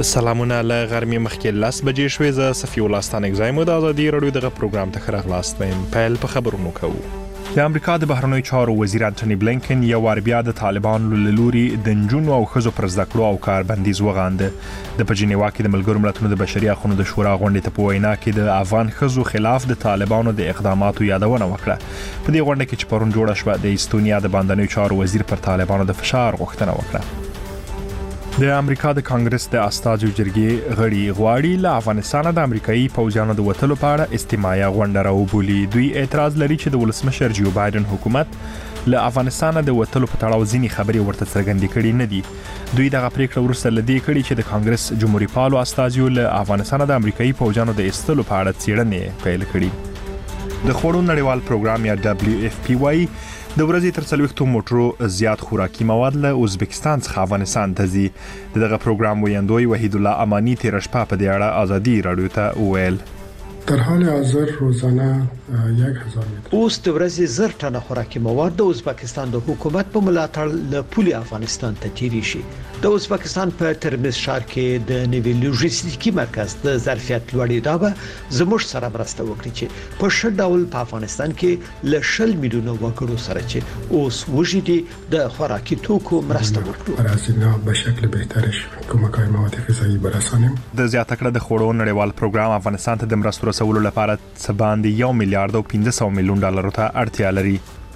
سلامونه له غرمې مخکې 10 بجې شوې. زه صفي الله ستانک زایم د ازادي رادیو دغه پروګرام ته خراغلاست ویم. پیل په خبرونو کوو. د امریکا د بهرنیو چارو وزیر انټونی بلینکن یو وار بیا د طالبانو له لوري د نجونو او ښځو پر زده کړو او کار بندیز وغانده. د پجنیوا کې د ملګرو ملتونو د بشري حقوقو د شورا غونډې ته په وینا کې د افغان ښځو خلاف د طالبانو د اقداماتو یادونه وکړه. په دې غونډه کې چې پرون جوړه شوه د استونیا د باندنیو چارو وزیر پر طالبانو د فشار غوښتنه وکړه. د امریکا د کانګرس د استازو جرګې غړي غواړي له افغانستان د امریکایي پوځیانو د وټلو په اړه استماعي غونډه راوبولي. دوی اعتراض لري چې د ولسمشر جو بایدن حکومت له افغانستان د وټلو په تړاو ځینی خبري ورته څرګندې کړي نه دي. دوی دغه پریکړه ورسته لدی کړي چې د کانګرس جمهوریت پالو استازو له افغانستان د امریکایي پوځیانو د استلو په اړه څېړنې پیل کړي. د خوړو نړیوال پروګرام یا WFP د ورځې تر 40 موټرو زیات خوراکي مواد له ازبکستان څخه افغانستان ته ځي. دغه پروګرام ویاندوی وحید الله امانی تیر شپه په دې اړه ازادي رادیو ته وویل. در حال حاضر روزانه 1000 متر اوس د ورځې زر ټنه خوراکي مواد د ازبکستان د حکومت په ملاتړ له پولي افغانستان ته تیری شي. د ازبکستان په ترمز ښار کې د نوي لوجستیکي مرکز د ظرفیت لوړېدا به زموږ سره مرسته وکړي چې په ښه ډول په افغانستان کې له 10 میلیونه وګړو سره چې اوس وژدي د خوراکي توکو مرسته وکړي. برازیلیا به شکل بهترش کمکای مواد غذایی برسانیم. د زیاته کړه د خوړو نړیوال پروګرام افغانستان ته د مرستو رسولو لپاره څه باندې 1 میلیارډ او 500 میلیون ډالر ته اړتیا لري.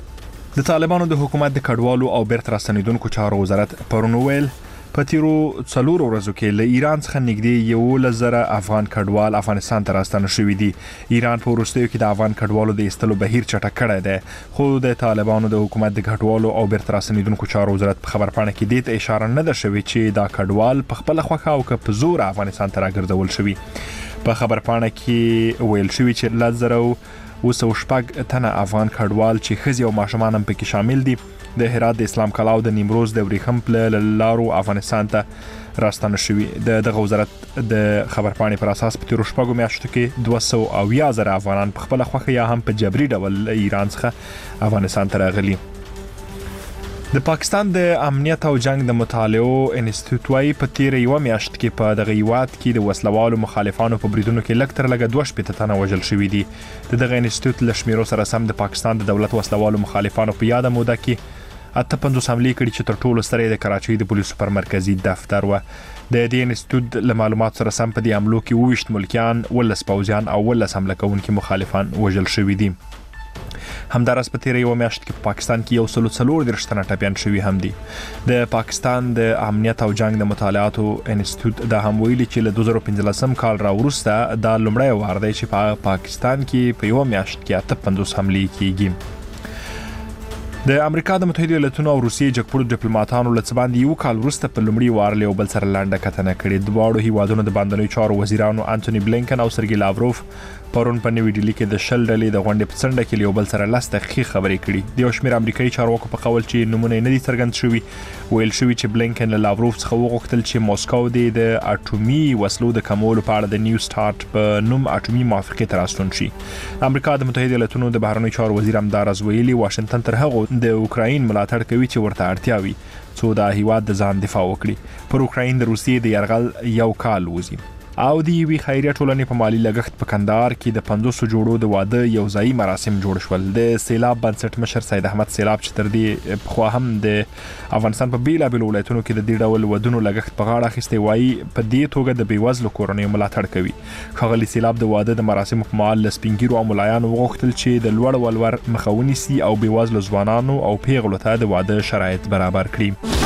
د طالبانو د حکومت د کډوالو او بیرته راستنیدونکو چارو وزارت پرون ویل په تیرو 4 ورځو کې له ایران څخه نږدې 1,000 افغان کډوال افغانستان ته راستنه شوي دي. ایران په وروستیو کې د افغان کډوالو د ایستلو بهیر چټک کړی دی، خو د طالبانو د حکومت د کډوالو او بیرته راستنیدونکو چارو وزارت په خبرپاڼه کې دې ته اشاره نه ده شوې چې دا کډوال په خپل خوښه او که په زور افغانستان ته راګرځول شوي. په خبرپاڼه کې ویل شوی چې 1,000 تنه افغان کډوال چې ښځې او ماشومان هم پکې شامل دي د هرات د اسلام کلا او د نیمروز د وریښم په لارو افغانستان ته راستنه شوي. دغه وزارت د خبرپاڼې پر اساس په تیرو 7 میاشتو کې 200,000 افغانان په خپل خوښه یا هم په جبري ډول ایران څخه افغانستان ته راغلي. د پاکستان د امنیت او جنگ د مطالعو انسټیټیوټ وايي په تیر یو میاشت کې په دغه هیواد کې د وسلوالو مخالفانو په بریدونو کې لږ تر لږه 2 تنه وژل شوي دي. دغه انسټیټیوټ له شمیرو سره سم د پاکستان د دولت وسلوالو مخالفانو په یاده موده کې 58 حملې کړي چې تر ټولو سترې د کراچۍ د پولیسو پر مرکزی دفتر و. د دې انسټیټیوټ له معلومات سره سم په دې حملو کې 20 ملکیان، 19 پوځیان او 19 حمله کوونکي مخالفان وژل شوي دي. همدارس په تیر یو میاشت کې په پاکستان کې 140 تنه ټپیان شوي هم دي. د پاکستان د امنیت او جنگ د مطالعاتو انسټیټیوټ دا هم ویلي چې له 2015 کال راوروسته دا لومړی وار دی چې په پاکستان کې په یو میاشت کې 58 حملې کیږي. د امریکا د متحده ایالاتونو او روسیې جګپوړو ډیپلوماټانو له څه باندې یو کال وروسته په لومړي وار له بل سره لانډه کتنه کړې. دواړو هیوادونو د باندنیو چارو وزیرانو انټونی بلینکن او سرګی لاوروف پرون په نوې ډیلي کې د شل ډلې د غونډې په څنډه کې له بل سره 10 دقیقې خبرې کړې. د یو شمېر امریکایي چارواکو په قول چې نمونه نه دي څرګند شوي، ویل شوی چې بلینکن له لاوروف څخه وغوښتل چې موسکو د اټومي وسلو د کمولو په اړه د نیو سٹارټ په نوم اټومي موافقه ته راستون شي. امریکا د متحده ایالاتونو د بهرنیو چارو وزیر همدارس ویلي واشنگټن تر هغه د اوکراین ملاتړ کوي چې ورته اړتیا وي څو د هیواد د ځان دفاع وکړي. پر اوکراین د روسیې د یرغل یو کال وځي او د یوې خیریه ټولنې په مالی لګښت په کندهار کې د 500 جوړو د واده یو ځایي مراسم جوړ شول. د سیلاب بنسټ مشر سید احمد سیلاب چې تر دې پخوا هم د افغانستان په بیلابیلو ولایتونو کې د دې ډول ودونو لګښت په غاړه اخیستی وایي په دې توګه د بېوزلو کورنیو ملاتړ کوي. ښاغلي سیلاب د واده د مراسمو په مهال له سپین ږیرو او ملایانو وغوښتل چې د لوړ ولور مخه ونیسي او بېوزلو ځوانانو او پیغلو ته د واده شرایط برابر کړي.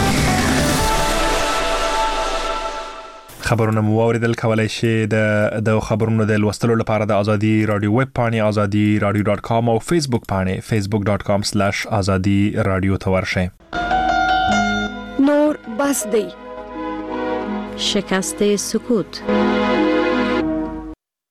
خبرونه مو اوریدل. کولای شئ د خبرونو د لوستلو لپاره د ازادي رادیو ویب پاڼې azadi.radio.com او فیسبوک پاڼې facebook.com/azadi radio ته ورشئ. نور بس دی شکست سکوت.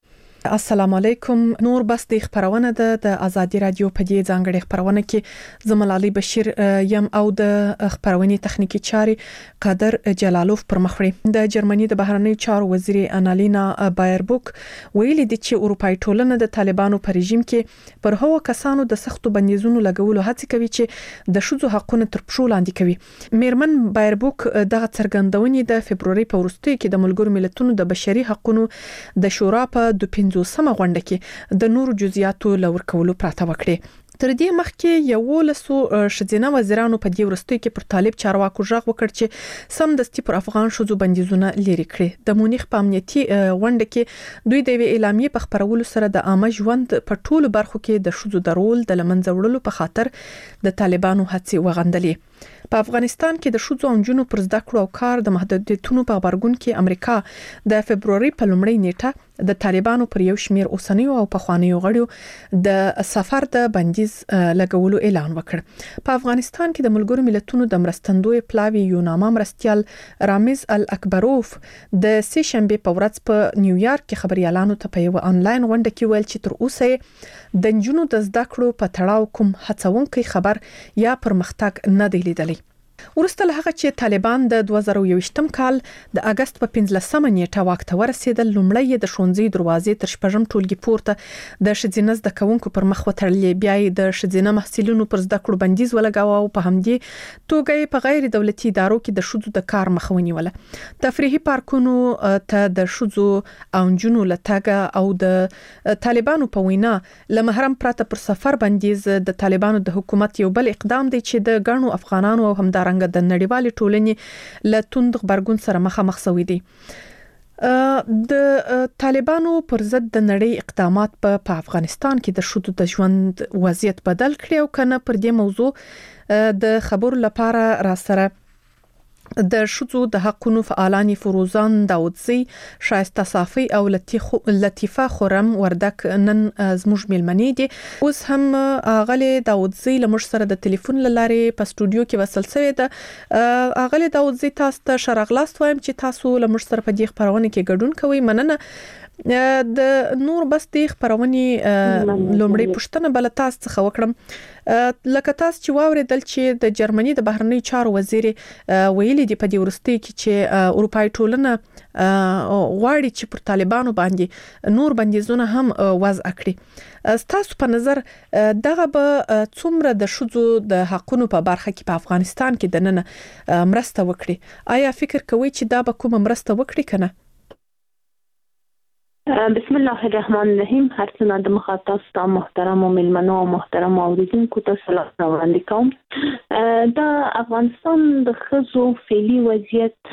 السلام علیکم. نور بس د خبرونه د ازادي رادیو په دې ځانګړي خبرونه کې زملالي بشیر یم او د خبرونې تخنیکی چاري قادر جلالوف پر مخړي. د جرمني د بهرنی چارو وزیر انالینا بایربوک ویلي دي چې اروپאי ټولنه د طالبانو په رژیم کې پر هغو کسانو د سختو بندیزونو لګولو هڅه کوي چې د شذو حقوقو تر پښو لاندې کوي. میرمن بایربوک دغه څرګندونې د فبرवरी په وروستي کې د ملګرو ملتونو د بشري حقوقو د شورا په 15مه غونډه کې د نورو جزئیاتو لور کولو پراته وکړي. تر دې مخکې یو لسو شذینه وزیرانو په دې ورستۍ کې پر طالب چارواکو ژغ وکړ چې سم دستي پر افغان شذو بندیزونه لري کړي. د مونیخ په امنیتي غونډه کې دوی د اعلامیې په خبرولو سره د عامه ژوند په ټولو برخو کې د شذو د رول د لمنځه وړلو په خاطر د طالبانو هڅې وغندلې. په افغانستان کې د شذو او جنونو پر زده کړو او کار د محدودیتونو په خبرګون کې امریکا د فبرवरी په لومړۍ نیټه د طالبانو پر یو شمیر اوسنیو او پخوانیو غړیو د سفر د بندیز لګولو اعلان وکړ. په افغانستان کې د ملګرو ملتونو د مرستندوی پلاوی یوناما مرستيال رامز الاکبروف د سه شنبه په ورځ په نیویارک کې خبريالانو ته په یو انلاین غونډه کې ویل چې تر اوسه د جنونو د زده کړو په تړاو کوم هڅونکي خبر یا پرمختګ نه دی لیدلی. ورسته له هغه چې طالبان د 2021م کال د اگست په 15مه نیټه واک ته ورسېدل، لومړی د ښوونځي دروازې تر شپږم ټولګي پورته د شذینه زده کوونکو پر مخ وتړلې. بیا د شذینه محصلینو پر زده کړو بندیز ولګاوه او په همدې توګه په غیر دولتي ادارو کې د شذو د کار مخه ونیوله. تفریحي پارکونو ته د شذو او جنونو لټګه او د طالبانو په وینا لمحرم پراته پر سفر بندیز د طالبانو د حکومت یو بل اقدام دی چې د ګڼو افغانانو او همدارنګه د نړیوالې ټولنې له توند غبرګون سره مخامخ شوي دي. د طالبانو پر ضد د نړۍ اقدامات په افغانستان کې د شذو د ژوند وضعیت بدل کړي او کنه پر دې موضوع د خبرو لپاره را سره د شذو د حقوقو فعالان فروزان داودزی، شایسته صافی او لطیفه خرم وردک نن زموږ ملمنې دي. اوس هم اغلی داودزی لمر سره د ټلیفون لارې په استودیو کې وصل شوی ده. اغلی داودزی تاسو ته شرغلاست وایم چې تاسو لمر سره په دې خبرونه کې ګډون کوئ. مننه. د نور بس د خبرونې لومړی پښتنه بل تاسو څخه وکړم. لکه تاسو چې واوریدل چې د جرمني د بهرنی چارو وزیر ویلي دی په دې ورستۍ کې چې اروپאי ټولنه غواړي چې پر طالبانو باندې نور بندیزونه هم وضع کړي. تاسو په نظر دغه به څومره د شذو د حقوقو په برخه کې په افغانستان کې د نن مرسته وکړي؟ آیا فکر کوئ چې دا به کومه مرسته وکړي کنه؟ بسم الله الرحمن الرحیم. هر څه د مخاطب ستاسو محترم او ملمنو او محترم اوریدونکو ته سلام وړاندې کوم. د افغانستان د خزو فعلی وضعیت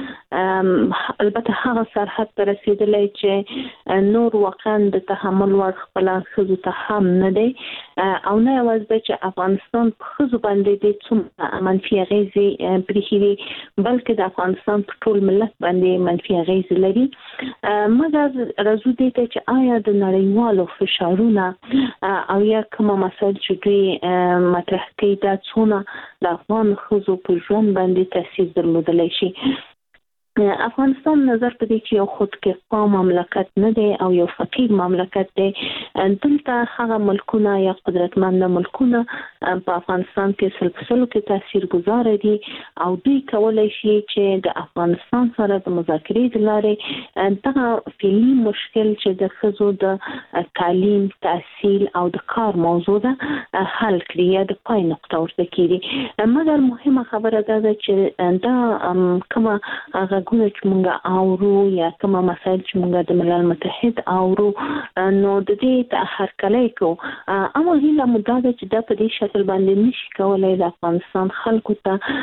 البته هغه سرحد ته رسیدلی چې نور واقعا د تحمل وړ خپل خزو ته هم نه دی او نه یوازې چې افغانستان په خزو باندې د څومره منفي اغیزې پرېښي بلکې د افغانستان په ټول ملت باندې منفي اغیزې لري. مګر راځو دې ته چې آیا د نړیوالو فشارونه او یا کومه مسایل چې دوی مطرح کوي دا څونه د افغان ښځو په ژوند باندې تاثیر درلودلی شي. افغانستان نظر په دې چې یو خودکفا مملکت نه دی او یو فقیر مملکت دی. دلته هغه ملکونه یا قدرتمند ملکونه په افغانستان کې سلسله کې تاثیرګذار دي او دوی کولای شي چې د افغانستان سره د مذاکرې د لارې دغه فعلي مشکل چې د ښځو د تعلیم، تحصیل او د کار موضوع ده حل کړي یا د پای نقطه ورته کړي. مګر مهمه خبره ده چې دا کومه غږونه چې موږ اورو یا کومه مسایل چې موږ د ملل متحد اورو نو د دې هرکلی کوو. اما هیله مو دا ده چې دا په دې شکل باندې نشي کولی د افغانستان خلکو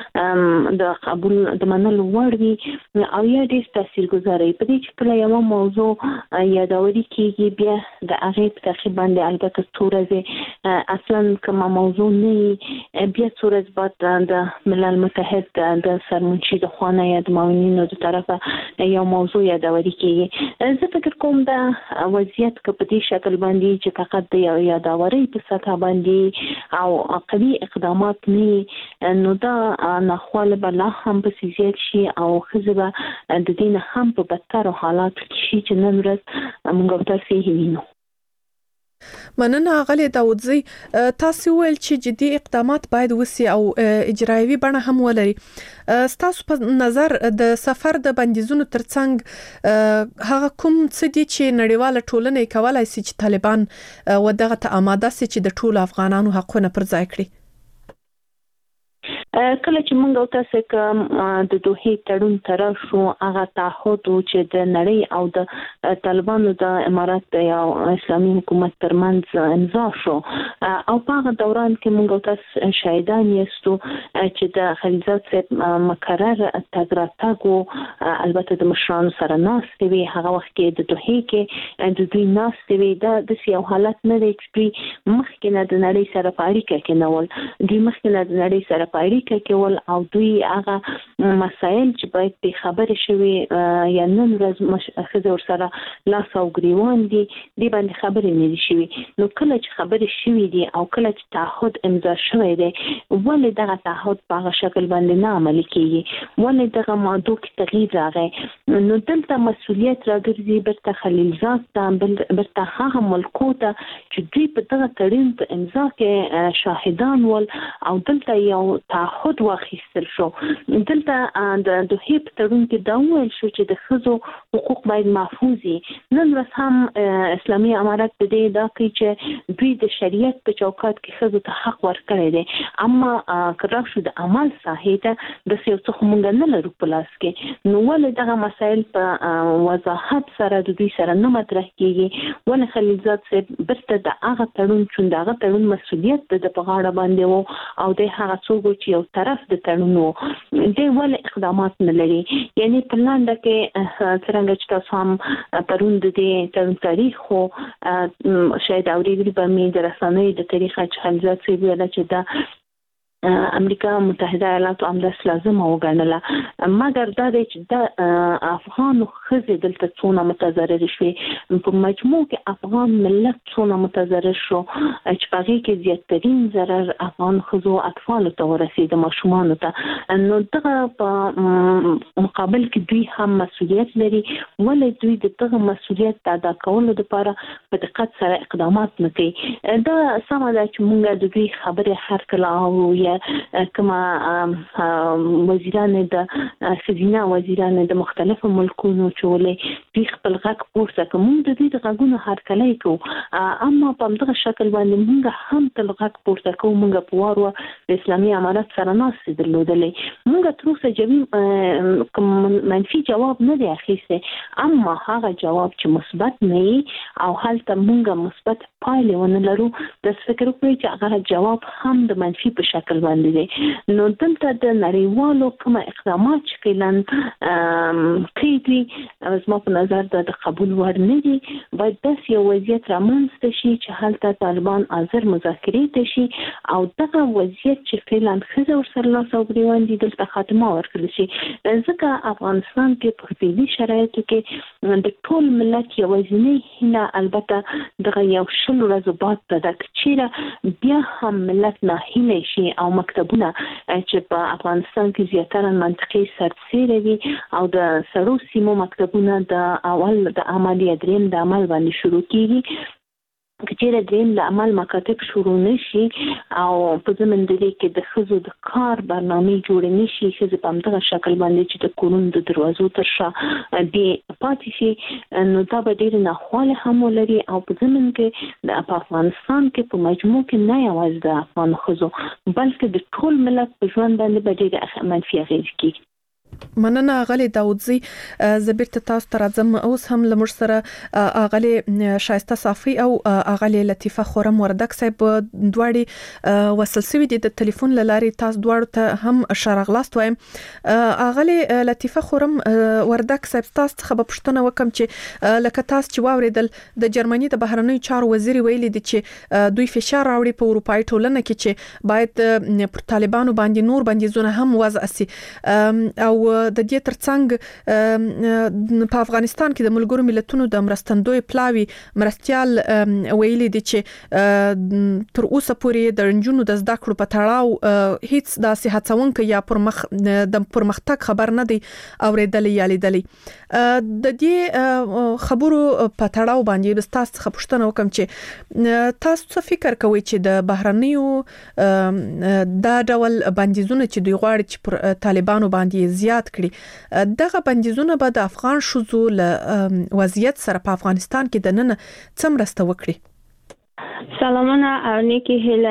ته د قبول د منلو وړ وي او یا ډېر تاثیرګذاره وي. په دې چې کله یوه موضوع یادوري کېږي بیا د هغې په تعقیب باندې البته څو ورځې اصلا کومه موضوع نه وي بیا څو ورځې بعد د ملل متحد د سرمنشي د خوا نه یا د معاونینو د طرفه یو موضوع یادوري کېږي. زه فکر کوم دا وضعیت که په دې شکل باندې چې فقط د یادوري په سطح باندې او قوي اقدامات نه نو دا ناخواله به لا هم پسې زیات شي او ښځې به د دې نه هم په بدترو حالاتو کې شي چې نن ورځ موږ تاسې وینو. مننه غلي داودزي تاسو ول چې جدي اقدامات باید وسی او اجرایوي بڼه هم ولري. ستاسو په نظر د سفر د بندیزونو ترڅنګ هغه کوم څه دي چې نړیواله ټولنه کولای شي چې طالبان ودغه ته آماده شي چې د ټولو افغانانو حقونه پر ځای کړي؟ کله چې موږ او تاسو کوم د دوه تړون تر شو هغه تعهد چې د نړۍ او د طالبانو د امارات یا اسلامي حکومت ترمنځ امضا شو او په هغه دوران کې موږ او تاسو شاهدان یاستو چې د خلیلزاد صاحب مقرر تګراتګو البته د مشرانو سره ناست وی هغه وخت کې د دوه کې د دوی ناست وی د یو حالت نه دی چې مخکې نه د نړۍ سره په اړیکه کې نه ول دوی مخکې نه د نړۍ سره په اړیکه کې ول او دوی هغه مسایل چې باید په خبره شوي یا نن ورځ خزر سره لاس او ګریوان دي باندې خبرې نه دي شوي. نو کله چې خبرې شوي دي او کله چې تعهد امضا شوی دی ولې دغه تعهد په هغه شکل باندې نه عملي کیږي ولې دغه موضوع کې تغییر راغی؟ نو دلته مسؤلیت راګرځي برته خلیلزاد ته برته هغه ملکو ته چې دوی په دغه تړون په امضا کې شاهدان ول او دلته یو تعهد واخیستل شو. دلته د دوه په تړون کې دا ویل شو چې د ښځو حقوق باید محفوظ وي. نن ورځ هم اسلامي امارات د دې دا کوي چې دوی د شریعت په چوکاټ کې ښځو ته حق ورکړی دی اما کله شو د عمل ساحې ته د څه مونږ نه لرو په لاس کې. نو ولې دغه مسایل په وضاحت سره د دوی سره نه مطرح کیږي؟ ولې خلیلزاد صاحب برته د هغه تړون چې دغه تړون مسؤلیت د په غاړه باندې وو او د هغه څوک چې یو طرف د تړون وو د ول اقدامات نه لري؟ یعنی په لاندې کې څنګه چې تاسو هم پرون د دې تړون تاریخ خو شاید اوریدلی به مې د رسنۍ د تاریخ چې خلیلزاد صاحب ویل چې دا امریکا متحده ایالاتو امداس لازمه وګڼله مګر دا چې د افغان خزې دلته څونه متضرر شوي په مجموع کې افغان ملت څونه متضرر شو چې په کې زیاترین ضرر افغان خزو اطفال ته ورسید ماشومان ته. نو دغه په مقابل کې دوی هم مسؤلیت لري ولې دوی دغه مسؤلیت ادا کولو لپاره په دقت سره اقدامات نه کوي؟ دا سم ده چې موږ د دوی خبره هر کله او کما وزیران د خزینه وزیران د مختلفو ملکونو چولې دوی خپل غږ پورته کوي موږ د دې غږونو هرکلی کوو اما په دغه شکل باندې موږ هم تل غږ پورته کوو. موږ په وارو د اسلامي امارات سره ناستې درلودلې موږ تر اوسه جواب کوم منفي جواب نه دی اخیسته اما هغه جواب چې مثبت نه وي او هلته موږ مثبت پایلې ونه لرو د فکر کوي چې هغه جواب هم د منفي په شکل باندې دي. نو دلته د نړیوالو کوم اقدامات چې کلن کوي زما په نظر د قبول وړ نه دي. باید داسې یو وضعیت رامنځته شي چې هلته طالبان حاضر مذاکرې ته شي او دغه وضعیت چې فعلا ښځې ورسره لاس او ګریوان دي دلته خاتمه ورکړل شي. ځکه افغانستان کې په فعلي شرایطو کې د ټول ملت یوازینۍ هیله البته دغه یو شل ورځو بعد ده چې بیا هم ملت ناهیلی شي او مکتبونه چې په افغانستان کې زیاتره منطقي سرتسیری وي او د سړو سیمو مکتبونه د اول د عملیه دریم د عمل باندې شروع کیږي کچېره دریم د عمل مکاتب شروع نشي او په زمن د دې کې د خزو د کار برنامه جوړ نشي چې په همدغه شکل باندې چې د کورون د دروازو تر شا دی پاتې شي نو دا به ډېر ناخواله هم ولري او په زمن کې د افغانستان کې په مجموع کې نه یوازې د افغان خزو بلکې د ټول ملت په ژوند باندې به ډېر منفي اغېز کوي. مننه غلي داودزي زبرت تاسو ته راځم اوس هم لمر سره اغلي شایسته صافي او اغلي لطیفه خورم وردک صاحب دواړي وصل سوي دي د ټلیفون لاري تاسو دواړو ته هم شرغلاست وایم. اغلي لطیفه خورم وردک صاحب تاسو څخه په پښتنه وکم چې لکه تاسو چې واوریدل د جرمني د بهرنیو چارو وزیر ویلي دي چې دوی فشار راوړي په اروپאי ټولنه کې چې باید پر طالبانو باندې نور بندیزونه هم وضع شي او د دې ترڅنګ په افغانستان کې د ملګرو ملتونو د مرستندوی پلاوی مرستيال ویلي دي چې تر اوسه پورې د رنجونو د زده کړو په تړاو هیڅ داسې هڅونکو یا د پرمختګ خبر نه دی اوریدلې یا لیدلې د دې خبرو په تړاو باندې تاسو څخه پوښتنه وکم چې تاسو څه فکر کوئ چې د بهرنیو دا ډول بندیزونه چې دوی غواړي چې پر طالبانو باندې زیات کړي دغه بندیزونه به د افغان شوزو له وضعیت سره په افغانستان کې د نن څه مرسته وکړي؟ سلامونه او نیکی هیله